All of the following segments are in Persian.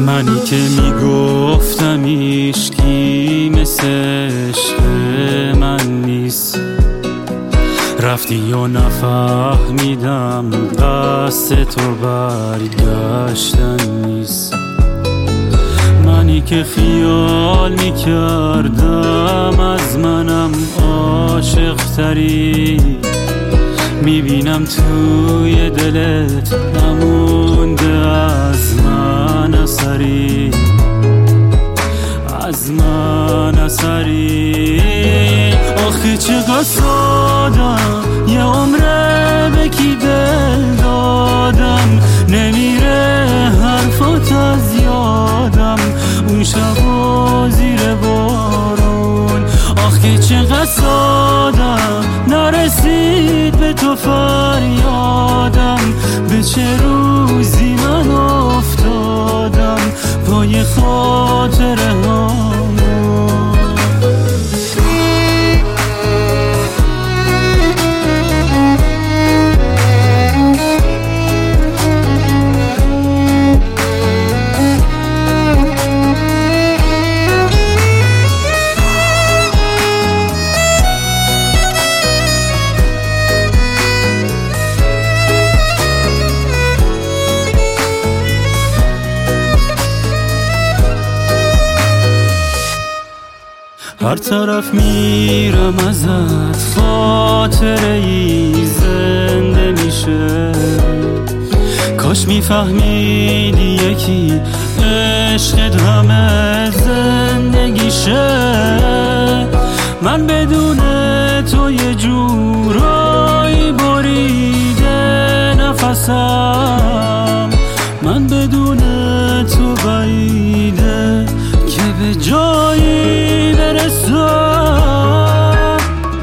منی که میگفتم عشقی مثل عشق من نیست، رفتی و نفهمیدم قصد تو برگشتن نیست. منی که خیال میکردم از منم عاشق تری، میبینم توی دلت نمونده از من اثری، از من اثری. آخه چقدر سادم، یه عمره به کی دل دادم، نمیره حرفات از یادم، اون شبا زیر بارون. آخه چقدر سادم، نرسید به تو فریادم، به چه روزی من افتادم پای خاطره هامون. هر طرف میرم ازت خاطره ای زنده میشه، کاش میفهمیدی یکی عشقت همه زندگیشه. من بدون تو یه جورایی بریده نفسم، من بدون تو بعیده که به جایی برسم.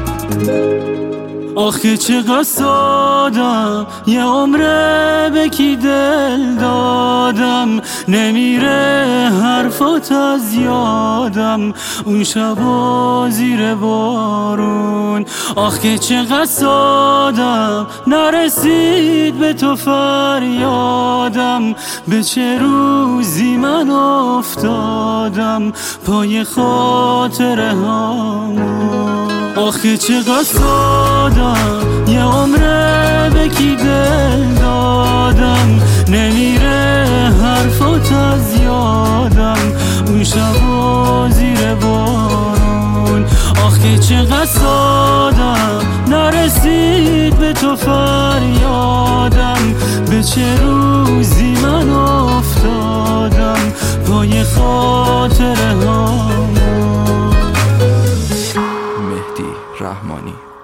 آخه چقدر سادم، یه عمره به کی دل دادم، نمیره حرفات از یادم، اون شبا زیر بارون. آخه چقدر سادم، نرسید به تو فریادم، به چه روزی من افتادم پای خاطره هامون. آخه چقدر سادم، یه عمره به کی دل دادم، نمیره حرفات از یادم، اون شبا زیر بارون. آخه چقدر سادم، نرسید به تو فریادم، به چه روزی من افتادم پای خاطره هامون. مهدی رحمانی.